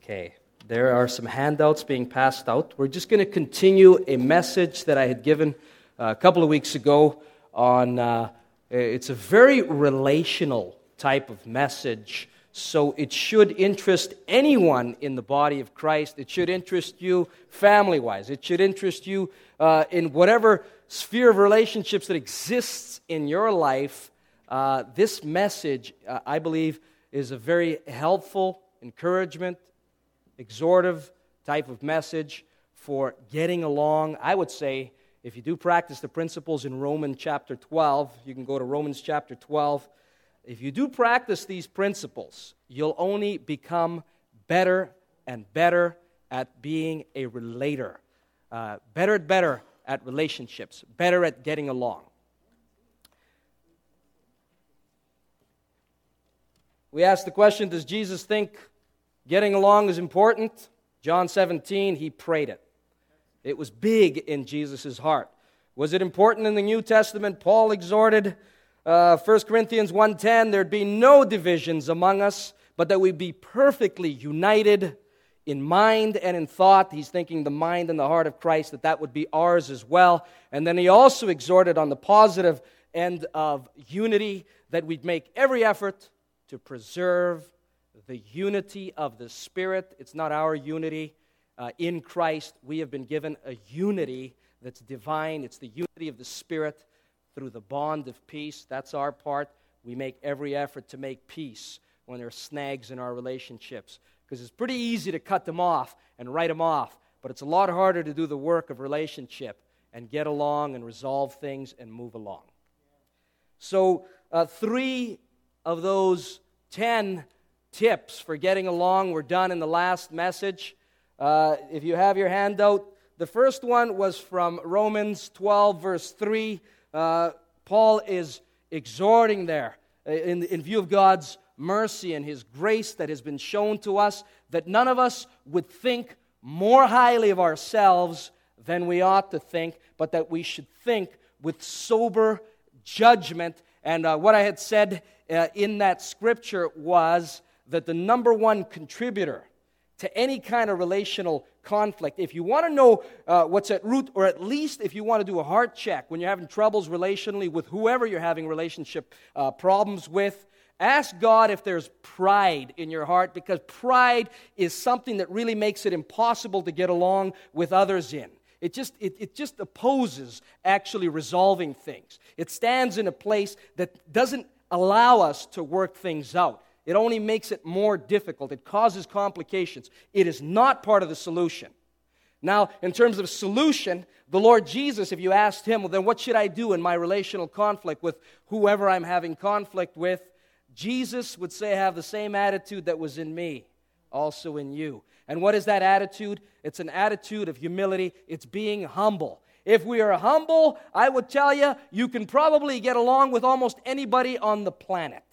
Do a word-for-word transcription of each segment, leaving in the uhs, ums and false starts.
Okay, there are some handouts being passed out. We're just going to continue a message that I had given uh, a couple of weeks ago on, uh, it's a very relational type of message, so it should interest anyone in the body of Christ. It should interest you family-wise. It should interest you uh, in whatever sphere of relationships that exists in your life. Uh, this message, uh, I believe, is a very helpful encouragement, exhortive type of message for getting along. I would say, if you do practice the principles in Romans chapter twelve, you can go to Romans chapter twelve. If you do practice these principles, you'll only become better and better at being a relator, uh, better and better at relationships, better at getting along. We asked the question, does Jesus think getting along is important? John seventeen, he prayed it. It was big in Jesus' heart. Was it important in the New Testament? Paul exhorted, uh, First Corinthians one ten, there'd be no divisions among us, but that we'd be perfectly united in mind and in thought. He's thinking the mind and the heart of Christ, that that would be ours as well. And then he also exhorted on the positive end of unity, that we'd make every effort to preserve the unity of the Spirit. It's not our unity. Uh, in Christ, we have been given a unity that's divine. It's the unity of the Spirit through the bond of peace. That's our part. We make every effort to make peace when there are snags in our relationships, because it's pretty easy to cut them off and write them off, but it's a lot harder to do the work of relationship and get along and resolve things and move along. So uh, three of those ten tips for getting along were done in the last message. Uh, if you have your handout, the first one was from Romans twelve, verse three. Uh, Paul is exhorting there, in, in view of God's mercy and His grace that has been shown to us, that none of us would think more highly of ourselves than we ought to think, but that we should think with sober judgment. And uh, what I had said uh, in that scripture was that the number one contributor to any kind of relational conflict, if you want to know uh, what's at root, or at least if you want to do a heart check when you're having troubles relationally with whoever you're having relationship uh, problems with, ask God if there's pride in your heart, because pride is something that really makes it impossible to get along with others in. It just, it, it just opposes actually resolving things. It stands in a place that doesn't allow us to work things out. It only makes it more difficult. It causes complications. It is not part of the solution. Now, in terms of solution, the Lord Jesus, if you asked Him, well, then what should I do in my relational conflict with whoever I'm having conflict with? Jesus would say, have the same attitude that was in me, also in you. And what is that attitude? It's an attitude of humility. It's being humble. If we are humble, I would tell you, you can probably get along with almost anybody on the planet.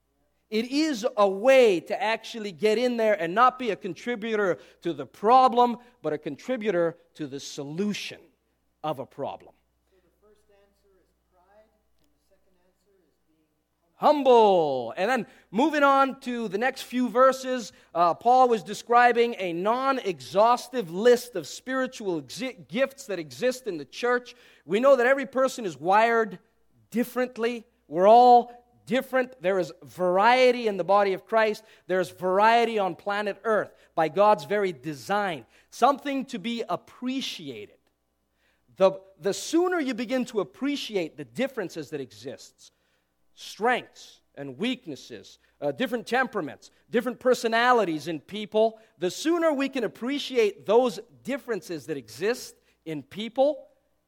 It is a way to actually get in there and not be a contributor to the problem, but a contributor to the solution of a problem. So the first answer is pride, and the second answer is being humble. Humble. And then moving on to the next few verses, uh, Paul was describing a non-exhaustive list of spiritual exi- gifts that exist in the church. We know that every person is wired differently. We're all different. There is variety in the body of Christ. There's variety on planet Earth by God's very design. Something to be appreciated. The, the sooner you begin to appreciate the differences that exist, strengths and weaknesses, uh, different temperaments, different personalities in people, the sooner we can appreciate those differences that exist in people,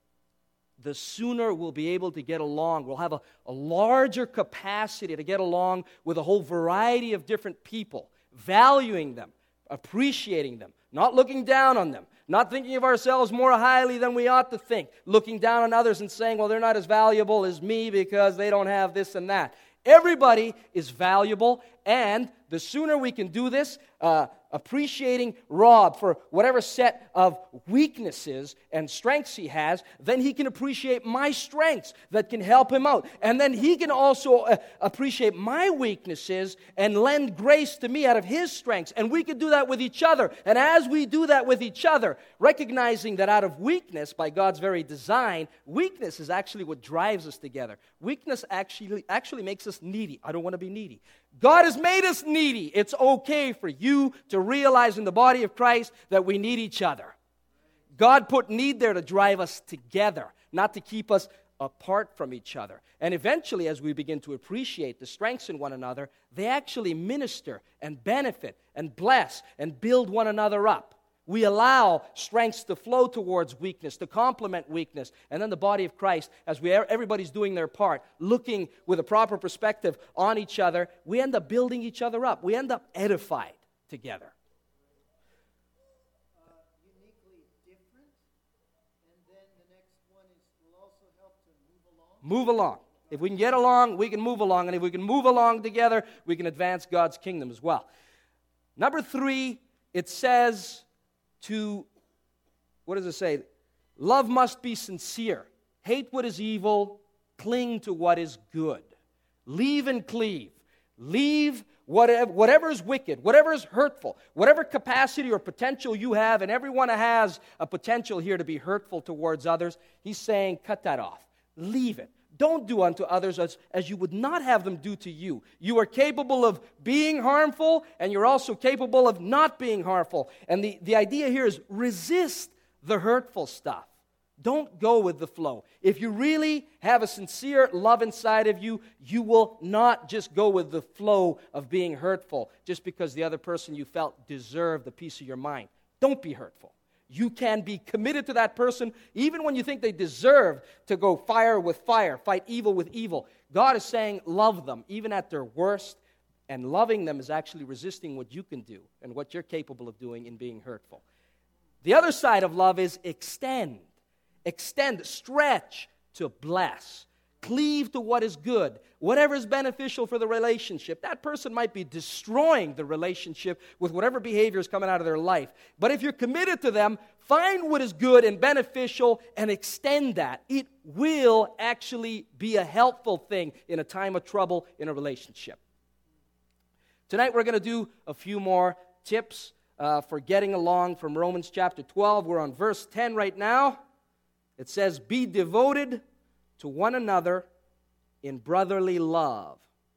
the sooner we'll be able to get along. We'll have a, a larger capacity to get along with a whole variety of different people, valuing them, appreciating them, not looking down on them, not thinking of ourselves more highly than we ought to think, looking down on others and saying, well, they're not as valuable as me because they don't have this and that. Everybody is valuable. And the sooner we can do this, uh, appreciating Rob for whatever set of weaknesses and strengths he has, then he can appreciate my strengths that can help him out. And then he can also uh, appreciate my weaknesses and lend grace to me out of his strengths. And we can do that with each other. And as we do that with each other, recognizing that out of weakness, by God's very design, weakness is actually what drives us together. Weakness actually, actually makes us needy. I don't want to be needy. God has made us needy. It's okay for you to realize in the body of Christ that we need each other. God put need there to drive us together, not to keep us apart from each other. And eventually, as we begin to appreciate the strengths in one another, they actually minister and benefit and bless and build one another up. We allow strengths to flow towards weakness, to complement weakness. And then the body of Christ, as we everybody's doing their part, looking with a proper perspective on each other, we end up building each other up. We end up edified together. Uh, uniquely different. And then the next one is will also help to move along. Move along. If we can get along, we can move along. And if we can move along together, we can advance God's kingdom as well. Number three, it says to, what does it say? Love must be sincere. Hate what is evil. Cling to what is good. Leave and cleave. Leave whatever, whatever is wicked, whatever is hurtful, whatever capacity or potential you have, and everyone has a potential here to be hurtful towards others. He's saying, cut that off. Leave it. Don't do unto others as, as you would not have them do to you. You are capable of being harmful, and you're also capable of not being harmful. And the, the idea here is resist the hurtful stuff. Don't go with the flow. If you really have a sincere love inside of you, you will not just go with the flow of being hurtful just because the other person you felt deserved a piece of your mind. Don't be hurtful. You can be committed to that person even when you think they deserve to go fire with fire, fight evil with evil. God is saying love them even at their worst, and loving them is actually resisting what you can do and what you're capable of doing in being hurtful. The other side of love is extend. Extend, stretch to bless. Cleave to what is good, whatever is beneficial for the relationship. That person might be destroying the relationship with whatever behavior is coming out of their life. But if you're committed to them, find what is good and beneficial and extend that. It will actually be a helpful thing in a time of trouble in a relationship. Tonight we're going to do a few more tips uh, for getting along from Romans chapter twelve. We're on verse ten right now. It says, be devoted to one another in brotherly love.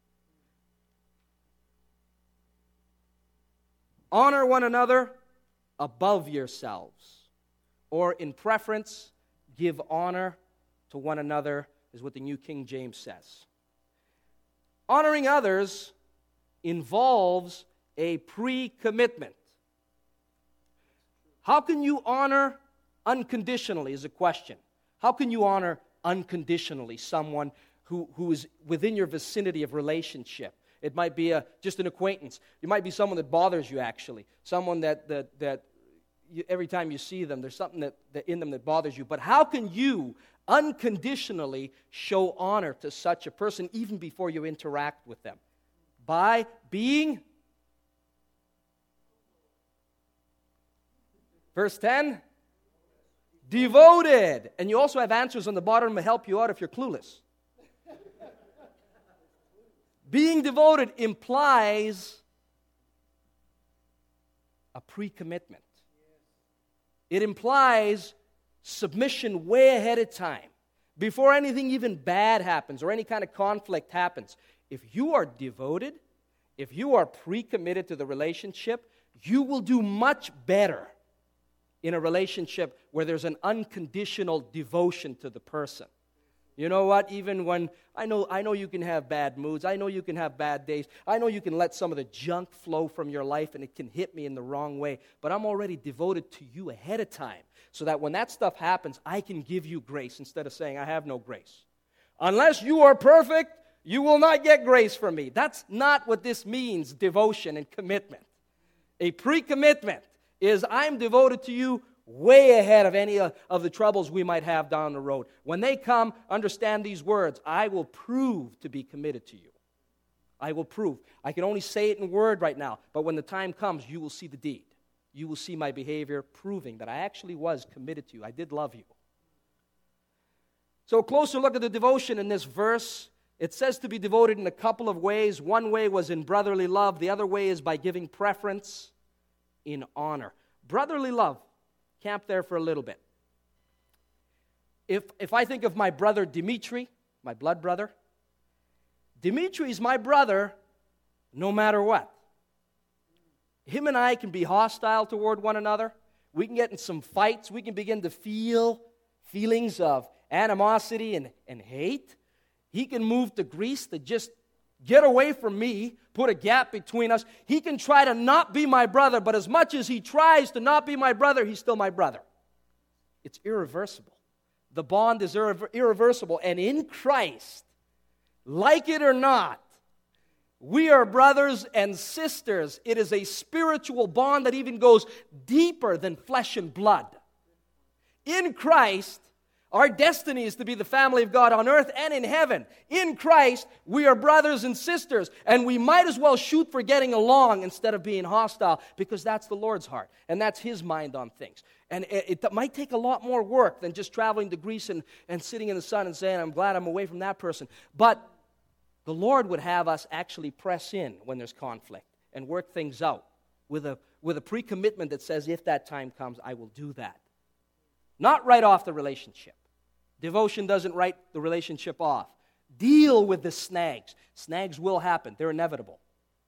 Honor one another above yourselves. Or in preference, give honor to one another, is what the New King James says. Honoring others involves a pre-commitment. How can you honor unconditionally is a question. How can you honor unconditionally someone who, who is within your vicinity of relationship? It might be a, just an acquaintance. It might be someone that bothers you, actually. Someone that, that, that you, every time you see them, there's something that, that in them that bothers you. But how can you unconditionally show honor to such a person even before you interact with them? By being, verse ten, devoted. And you also have answers on the bottom to help you out if you're clueless. Being devoted implies a pre-commitment. It implies submission way ahead of time. Before anything even bad happens or any kind of conflict happens. If you are devoted, if you are pre-committed to the relationship, you will do much better in a relationship where there's an unconditional devotion to the person. You know what? Even when, I know I know you can have bad moods. I know you can have bad days. I know you can let some of the junk flow from your life and it can hit me in the wrong way. But I'm already devoted to you ahead of time so that when that stuff happens, I can give you grace instead of saying I have no grace. Unless you are perfect, you will not get grace from me. That's not what this means, devotion and commitment. A pre-commitment is I'm devoted to you way ahead of any of the troubles we might have down the road. When they come, understand these words. I will prove to be committed to you. I will prove. I can only say it in word right now, but when the time comes, you will see the deed. You will see my behavior proving that I actually was committed to you. I did love you. So a closer look at the devotion in this verse. It says to be devoted in a couple of ways. One way was in brotherly love. The other way is by giving preference in honor. Brotherly love. Camp there for a little bit. If, if I think of my brother Dimitri, my blood brother, Dimitri is my brother no matter what. Him and I can be hostile toward one another. We can get in some fights. We can begin to feel feelings of animosity and, and hate. He can move to Greece to just get away from me, put a gap between us. He can try to not be my brother, but as much as he tries to not be my brother, he's still my brother. It's irreversible. The bond is irre- irreversible. And in Christ, like it or not, we are brothers and sisters. It is a spiritual bond that even goes deeper than flesh and blood. In Christ, our destiny is to be the family of God on earth and in heaven. In Christ, we are brothers and sisters, and we might as well shoot for getting along instead of being hostile, because that's the Lord's heart, and that's His mind on things. And it, it might take a lot more work than just traveling to Greece and, and sitting in the sun and saying, I'm glad I'm away from that person. But the Lord would have us actually press in when there's conflict and work things out with a, with a pre-commitment that says, if that time comes, I will do that. Not write off the relationship. Devotion doesn't write the relationship off. Deal with the snags. Snags will happen. They're inevitable.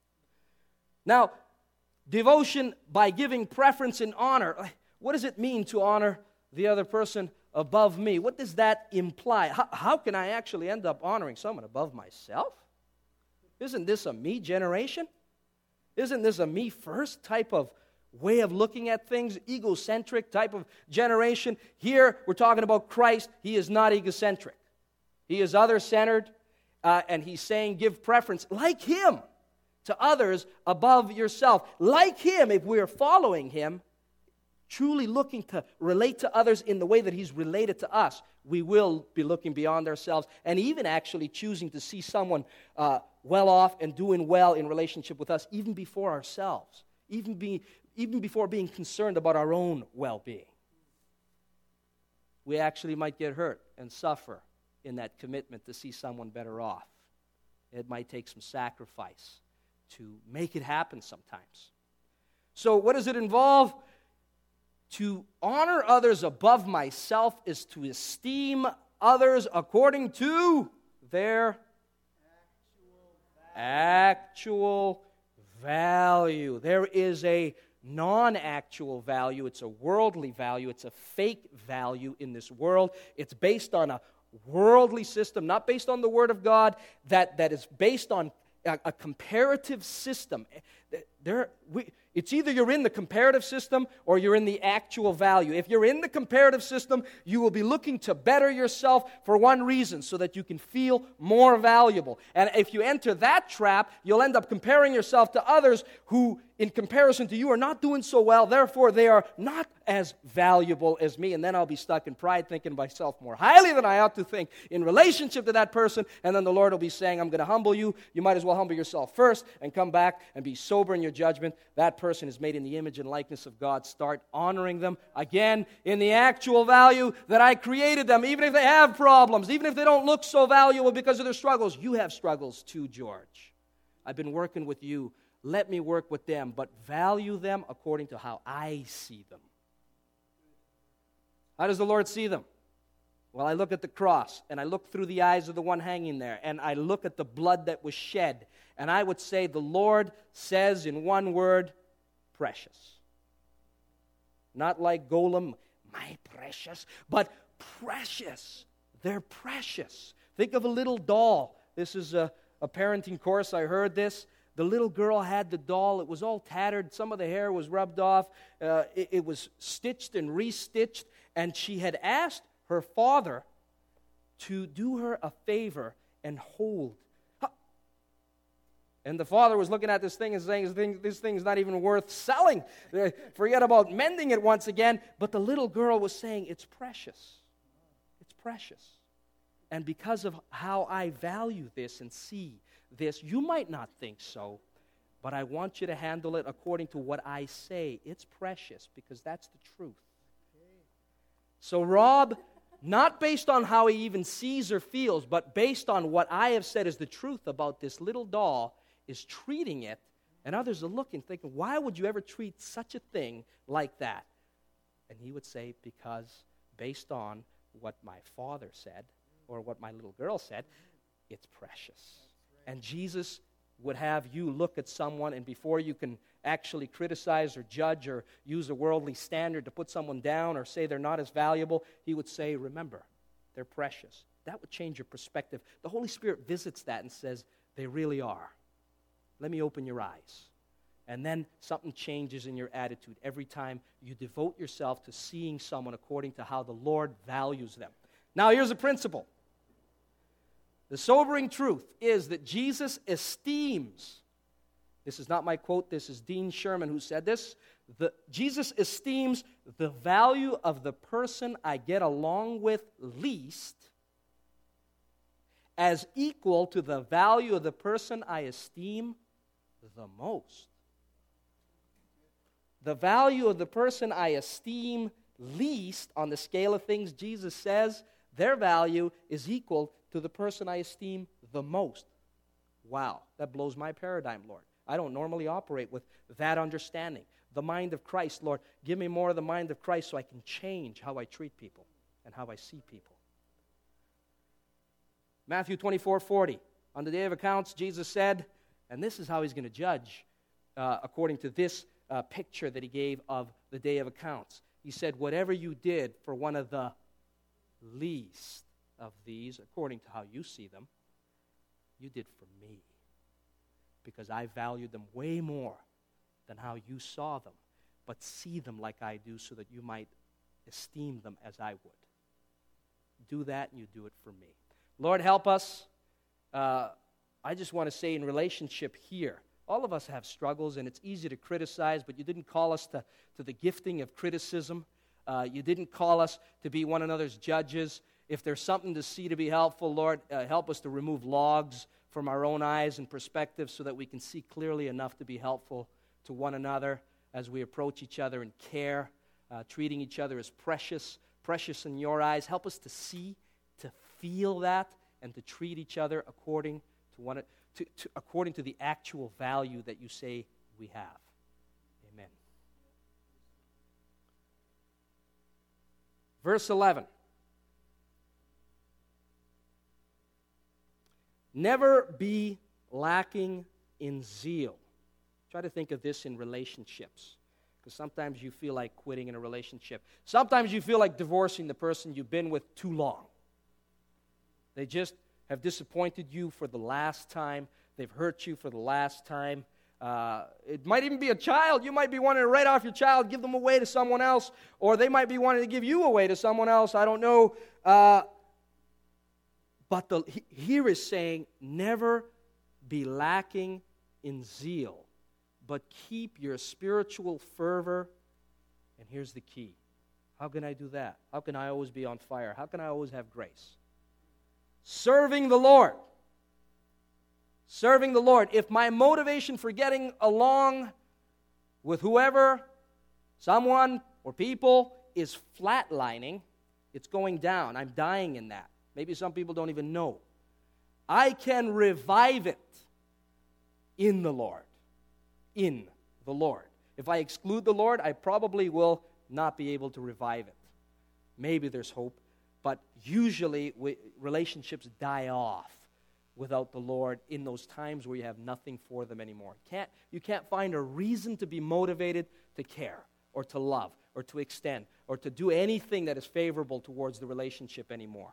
Now, devotion by giving preference and honor. What does it mean to honor the other person above me? What does that imply? How, how can I actually end up honoring someone above myself? Isn't this a me generation? Isn't this a me first type of way of looking at things, egocentric type of generation? Here, we're talking about Christ. He is not egocentric. He is other-centered, uh, and He's saying give preference, like Him, to others above yourself. Like Him, if we are following Him, truly looking to relate to others in the way that He's related to us, we will be looking beyond ourselves and even actually choosing to see someone uh, well off and doing well in relationship with us, even before ourselves, even be, even before being concerned about our own well-being. We actually might get hurt and suffer in that commitment to see someone better off. It might take some sacrifice to make it happen sometimes. So what does it involve? To honor others above myself is to esteem others according to their actual value. There is a non-actual value. It's a worldly value. It's a fake value in this world. It's based on a worldly system, not based on the Word of God, that, that is based on a, a comparative system. There, we, it's either you're in the comparative system or you're in the actual value. If you're in the comparative system, you will be looking to better yourself for one reason, so that you can feel more valuable. And if you enter that trap, you'll end up comparing yourself to others who, in comparison to you, are not doing so well. Therefore, they are not as valuable as me. And then I'll be stuck in pride, thinking of myself more highly than I ought to think in relationship to that person. And then the Lord will be saying, I'm going to humble you. You might as well humble yourself first and come back and be sober in your judgment. That person is made in the image and likeness of God. Start honoring them again in the actual value that I created them. Even if they have problems, even if they don't look so valuable because of their struggles. You have struggles too, George. I've been working with you. Let me work with them, but value them according to how I see them. How does the Lord see them? Well, I look at the cross, and I look through the eyes of the one hanging there, and I look at the blood that was shed, and I would say the Lord says in one word, precious. Not like Golem, my precious, but precious. They're precious. Think of a little doll. This is a, a parenting course. I heard this. The little girl had the doll. It was all tattered. Some of the hair was rubbed off. Uh, it, it was stitched and restitched. And she had asked her father to do her a favor and hold. And the father was looking at this thing and saying, this thing, this thing is not even worth selling. Forget about mending it once again. But the little girl was saying, it's precious. It's precious. And because of how I value this and see this. You might not think so, but I want you to handle it according to what I say. It's precious because that's the truth. So Rob, not based on how he even sees or feels, but based on what I have said is the truth about this little doll, is treating it, and others are looking, thinking, why would you ever treat such a thing like that? And he would say, because based on what my father said, or what my little girl said, it's precious. And Jesus would have you look at someone, and before you can actually criticize or judge or use a worldly standard to put someone down or say they're not as valuable, he would say, remember, they're precious. That would change your perspective. The Holy Spirit visits that and says, they really are. Let me open your eyes. And then something changes in your attitude every time you devote yourself to seeing someone according to how the Lord values them. Now, here's a principle. The sobering truth is that Jesus esteems, this is not my quote, this is Dean Sherman who said this, the, Jesus esteems the value of the person I get along with least as equal to the value of the person I esteem the most. The value of the person I esteem least on the scale of things, Jesus says, their value is equal to the person I esteem the most. Wow, that blows my paradigm, Lord. I don't normally operate with that understanding. The mind of Christ, Lord, give me more of the mind of Christ so I can change how I treat people and how I see people. Matthew twenty-four forty. On the day of accounts, Jesus said, and this is how he's going to judge uh, according to this uh, picture that he gave of the day of accounts. He said, whatever you did for one of the least of these, according to how you see them, you did for me. Because I valued them way more than how you saw them. But see them like I do so that you might esteem them as I would. Do that and you do it for me. Lord, help us. Uh, I just want to say in relationship here, all of us have struggles and it's easy to criticize, but you didn't call us to, to the gifting of criticism. Uh, you didn't call us to be one another's judges. If there's something to see to be helpful, Lord, uh, help us to remove logs from our own eyes and perspectives so that we can see clearly enough to be helpful to one another as we approach each other in care, uh, treating each other as precious, precious in your eyes. Help us to see, to feel that, and to treat each other according to one, to, to, according to the actual value that you say we have. Amen. Verse eleven. Never be lacking in zeal. Try to think of this in relationships, because sometimes you feel like quitting in a relationship. Sometimes you feel like divorcing the person you've been with too long. They just have disappointed you for the last time. They've hurt you for the last time. Uh, it might even be a child. You might be wanting to write off your child, give them away to someone else, or they might be wanting to give you away to someone else. I don't know. Uh, But the, here is saying, never be lacking in zeal, but keep your spiritual fervor. And here's the key. How can I do that? How can I always be on fire? How can I always have grace? Serving the Lord. Serving the Lord. If my motivation for getting along with whoever, someone, or people is flatlining, it's going down. I'm dying in that. Maybe some people don't even know. I can revive it in the Lord. In the Lord. If I exclude the Lord, I probably will not be able to revive it. Maybe there's hope, but usually we, relationships die off without the Lord in those times where you have nothing for them anymore. Can't, you can't find a reason to be motivated to care or to love or to extend or to do anything that is favorable towards the relationship anymore.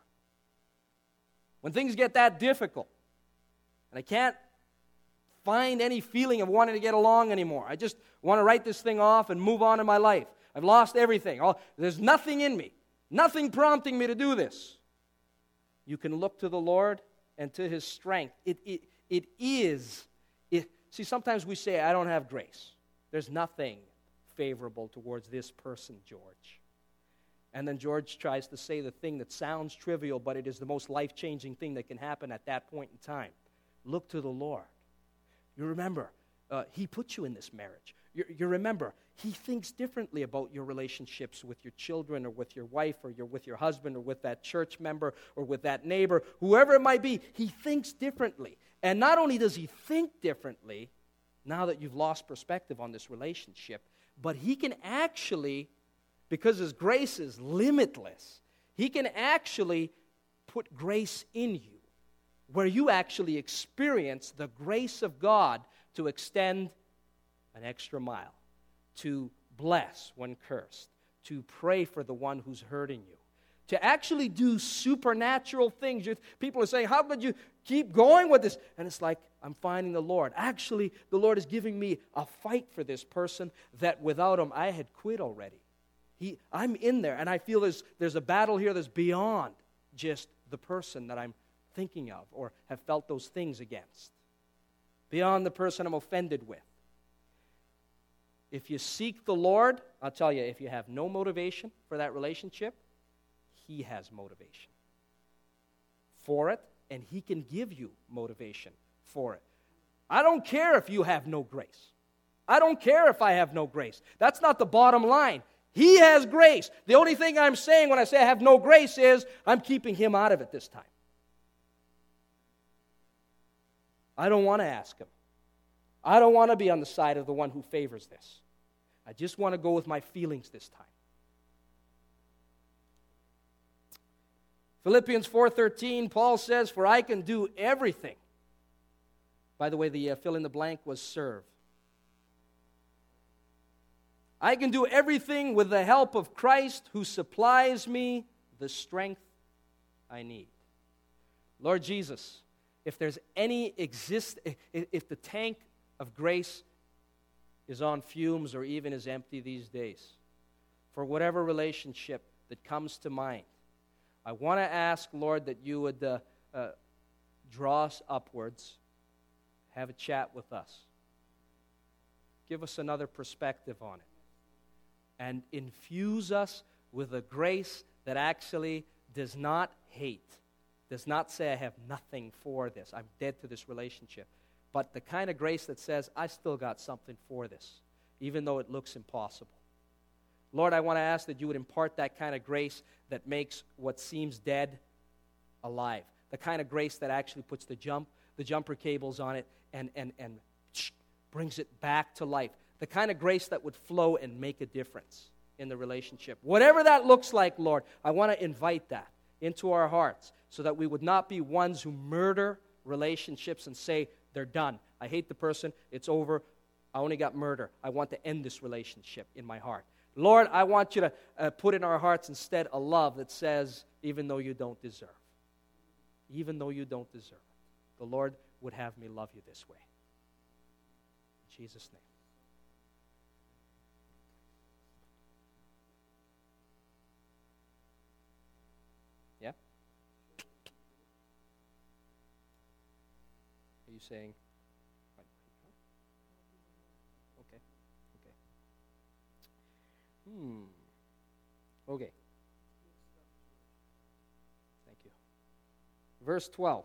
When things get that difficult, and I can't find any feeling of wanting to get along anymore, I just want to write this thing off and move on in my life. I've lost everything. Oh, there's nothing in me, nothing prompting me to do this. You can look to the Lord and to His strength. It, it, it is, it, see, sometimes we say, I don't have grace. There's nothing favorable towards this person, George. And then George tries to say the thing that sounds trivial, but it is the most life-changing thing that can happen at that point in time. look to the Lord. You remember, uh, He put you in this marriage. You, you remember, He thinks differently about your relationships with your children or with your wife or your, with your husband or with that church member or with that neighbor, whoever it might be. He thinks differently. And not only does He think differently, now that you've lost perspective on this relationship, but He can actually, because His grace is limitless, He can actually put grace in you, where you actually experience the grace of God to extend an extra mile, to bless when cursed, to pray for the one who's hurting you, to actually do supernatural things. People are saying, how could you keep going with this? And it's like, I'm finding the Lord. Actually, the Lord is giving me a fight for this person that without Him, I had quit already. He, I'm in there, and I feel there's, there's a battle here that's beyond just the person that I'm thinking of or have felt those things against, beyond the person I'm offended with. If you seek the Lord, I'll tell you, if you have no motivation for that relationship, He has motivation for it, and He can give you motivation for it. I don't care if you have no grace. I don't care if I have no grace. That's not the bottom line. He has grace. The only thing I'm saying when I say I have no grace is I'm keeping Him out of it this time. I don't want to ask Him. I don't want to be on the side of the one who favors this. I just want to go with my feelings this time. Philippians four thirteen, Paul says, for I can do everything. By the way, the uh, fill in the blank was serve. I can do everything with the help of Christ who supplies me the strength I need. Lord Jesus, if there's any exist, if the tank of grace is on fumes or even is empty these days, for whatever relationship that comes to mind, I want to ask, Lord, that you would uh, uh, draw us upwards, have a chat with us, give us another perspective on it, and infuse us with a grace that actually does not hate, does not say I have nothing for this, I'm dead to this relationship, but the kind of grace that says I still got something for this, even though it looks impossible. Lord, I want to ask that you would impart that kind of grace that makes what seems dead alive, the kind of grace that actually puts the jump, the jumper cables on it and, and, and brings it back to life, the kind of grace that would flow and make a difference in the relationship. Whatever that looks like, Lord, I want to invite that into our hearts so that we would not be ones who murder relationships and say, they're done. I hate the person. It's over. I only got murder. I want to end this relationship in my heart. Lord, I want you to uh, put in our hearts instead a love that says, even though you don't deserve, even though you don't deserve it, the Lord would have me love you this way. In Jesus' name. Yeah? Are you saying? Okay. Okay. Hmm. Okay. Thank you. Verse twelve.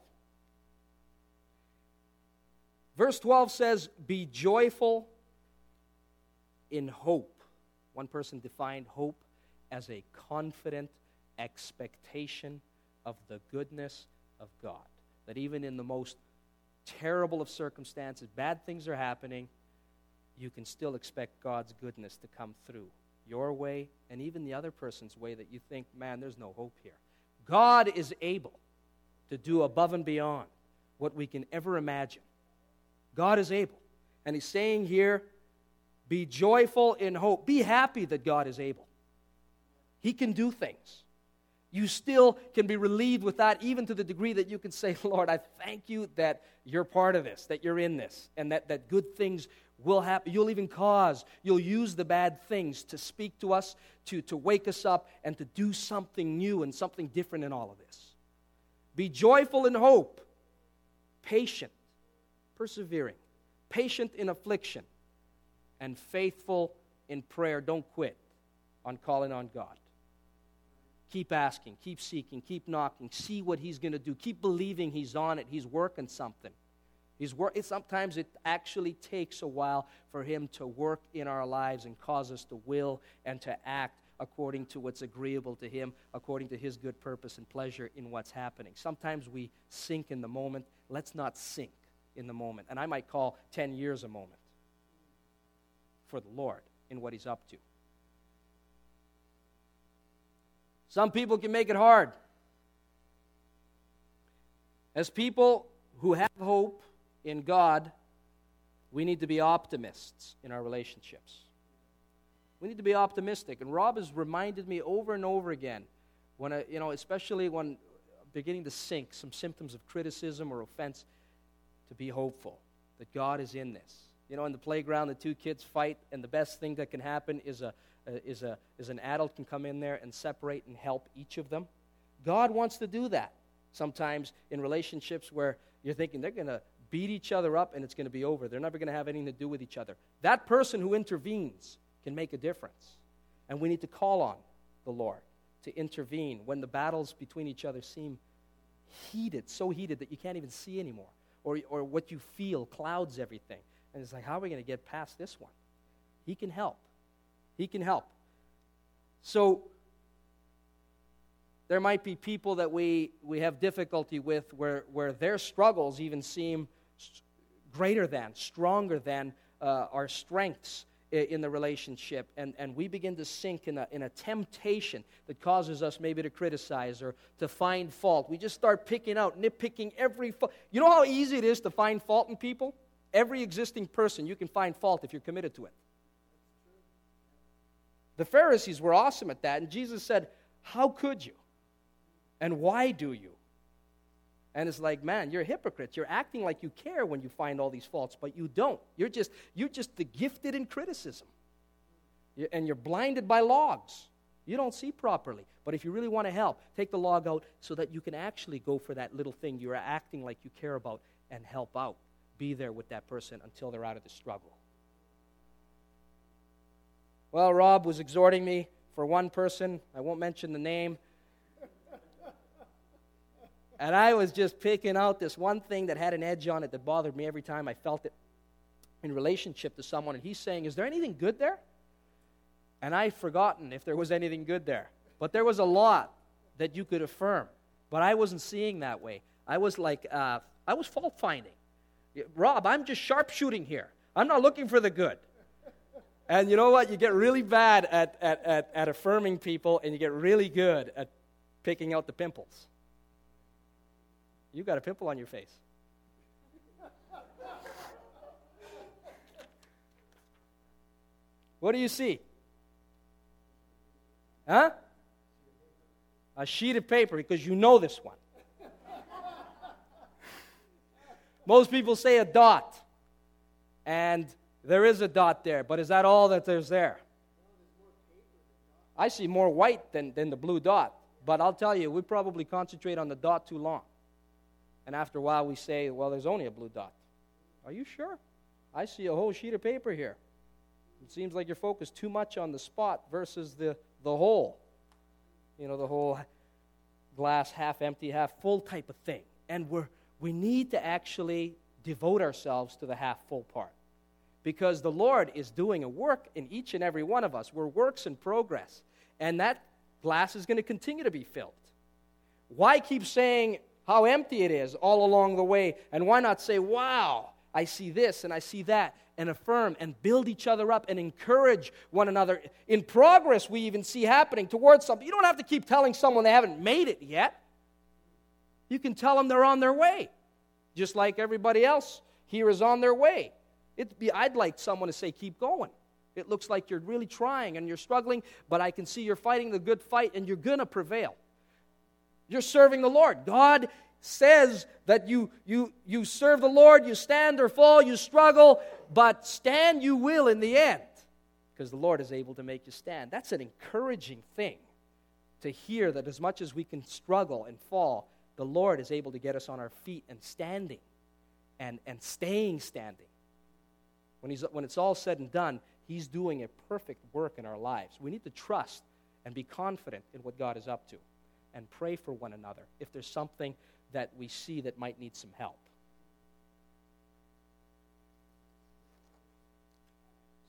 Verse twelve says, be joyful in hope. One person defined hope as a confident expectation of the goodness of God. That even in the most terrible of circumstances, bad things are happening, you can still expect God's goodness to come through your way and even the other person's way that you think, man, there's no hope here. God is able to do above and beyond what we can ever imagine. God is able. And he's saying here, be joyful in hope. Be happy that God is able. He can do things. You still can be relieved with that, even to the degree that you can say, Lord, I thank you that you're part of this, that you're in this, and that, that good things will happen. You'll even cause, you'll use the bad things to speak to us, to, to wake us up, and to do something new and something different in all of this. Be joyful in hope, patient, persevering, patient in affliction, and faithful in prayer. Don't quit on calling on God. Keep asking, keep seeking, keep knocking. See what he's going to do. Keep believing he's on it. He's working something. He's wor- it, sometimes it actually takes a while for him to work in our lives and cause us to will and to act according to what's agreeable to him, according to his good purpose and pleasure in what's happening. Sometimes we sink in the moment. Let's not sink in the moment. And I might call ten years a moment for the Lord in what he's up to. Some people can make it hard. As people who have hope in God, we need to be optimists in our relationships. We need to be optimistic. And Rob has reminded me over and over again, when I, you know, especially when beginning to sink some symptoms of criticism or offense, to be hopeful that God is in this. You know, in the playground, the two kids fight, and the best thing that can happen is a is a is an adult can come in there and separate and help each of them. God wants to do that sometimes in relationships where you're thinking they're going to beat each other up and it's going to be over. They're never going to have anything to do with each other. That person who intervenes can make a difference. And we need to call on the Lord to intervene when the battles between each other seem heated, so heated that you can't even see anymore, or, or what you feel clouds everything. And it's like, how are we going to get past this one? He can help. He can help. So there might be people that we, we have difficulty with where, where their struggles even seem greater than, stronger than uh, our strengths in the relationship, and, and we begin to sink in a, in a temptation that causes us maybe to criticize or to find fault. We just start picking out, nitpicking every fault. You know how easy it is to find fault in people? Every existing person, you can find fault if you're committed to it. The Pharisees were awesome at that, and Jesus said, how could you? And why do you? And it's like, man, you're a hypocrite. You're acting like you care when you find all these faults, but you don't. You're just you're just the gifted in criticism. You're, and you're blinded by logs. You don't see properly. But if you really want to help, take the log out so that you can actually go for that little thing you're acting like you care about and help out. Be there with that person until they're out of the struggle. Well, Rob was exhorting me for one person. I won't mention the name. And I was just picking out this one thing that had an edge on it that bothered me every time I felt it in relationship to someone. And he's saying, is there anything good there? And I'd forgotten if there was anything good there. But there was a lot that you could affirm. But I wasn't seeing that way. I was like, uh, I was fault-finding. Rob, I'm just sharpshooting here. I'm not looking for the good. And you know what? You get really bad at, at, at, at affirming people, and you get really good at picking out the pimples. You got a pimple on your face. What do you see? Huh? A sheet of paper, because you know this one. Most people say a dot. And there is a dot there, but is that all that there's there? I see more white than, than the blue dot. But I'll tell you, we probably concentrate on the dot too long. And after a while we say, well, there's only a blue dot. Are you sure? I see a whole sheet of paper here. It seems like you're focused too much on the spot versus the, the whole. You know, the whole glass half empty, half full type of thing. And we're, we need to actually devote ourselves to the half full part. Because the Lord is doing a work in each and every one of us. We're works in progress. And that glass is going to continue to be filled. Why keep saying how empty it is all along the way? And why not say, wow, I see this and I see that, and affirm and build each other up and encourage one another. In progress we even see happening towards something. You don't have to keep telling someone they haven't made it yet. You can tell them they're on their way. Just like everybody else here is on their way. It'd be, I'd like someone to say, keep going. It looks like you're really trying and you're struggling, but I can see you're fighting the good fight and you're going to prevail. You're serving the Lord. God says that you, you, you serve the Lord, you stand or fall, you struggle, but stand you will in the end, because the Lord is able to make you stand. That's an encouraging thing to hear, that as much as we can struggle and fall, the Lord is able to get us on our feet and standing and, and staying standing. When, he's, when it's all said and done, He's doing a perfect work in our lives. We need to trust and be confident in what God is up to and pray for one another if there's something that we see that might need some help.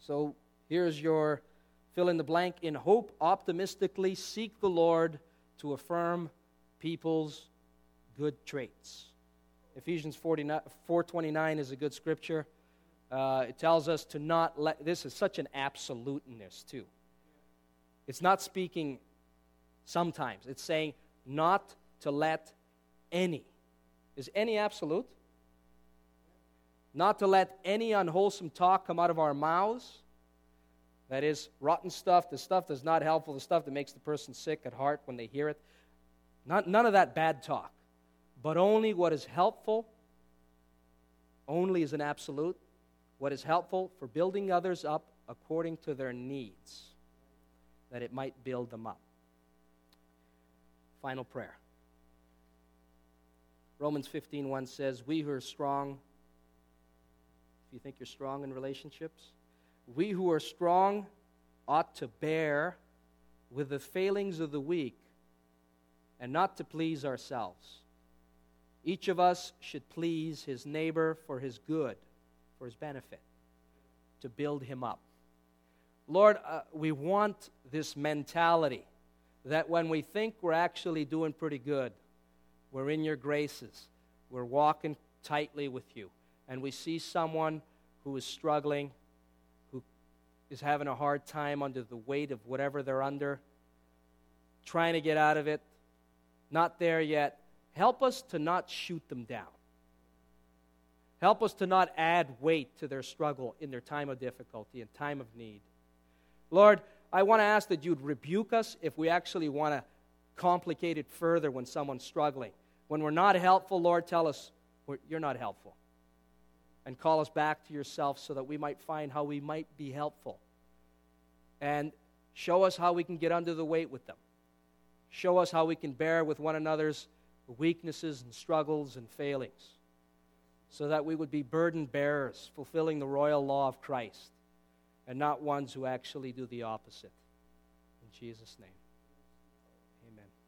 So here's your fill in the blank. In hope, optimistically seek the Lord to affirm people's good traits. Ephesians four twenty-nine is a good scripture. Uh, it tells us to not let, this is such an absoluteness too. It's not speaking sometimes. It's saying not to let any. Is any absolute? Not to let any unwholesome talk come out of our mouths. That is, rotten stuff, the stuff that's not helpful, the stuff that makes the person sick at heart when they hear it. Not, none of that bad talk, but only what is helpful, only is an absolute, what is helpful for building others up according to their needs, that it might build them up. Final prayer. Romans fifteen one says, we who are strong, if you think you're strong in relationships, we who are strong ought to bear with the failings of the weak and not to please ourselves. Each of us should please his neighbor for his good, for his benefit, to build him up. Lord, uh, we want this mentality that when we think we're actually doing pretty good, we're in your graces, we're walking tightly with you, and we see someone who is struggling, who is having a hard time under the weight of whatever they're under, trying to get out of it, not there yet. Help us to not shoot them down. Help us to not add weight to their struggle in their time of difficulty and time of need. Lord, I want to ask that you'd rebuke us if we actually want to complicate it further when someone's struggling. When we're not helpful, Lord, tell us we're, you're not helpful. And call us back to yourself so that we might find how we might be helpful. And show us how we can get under the weight with them. Show us how we can bear with one another's weaknesses and struggles and failings, so that we would be burden bearers, fulfilling the royal law of Christ, and not ones who actually do the opposite. In Jesus' name, amen.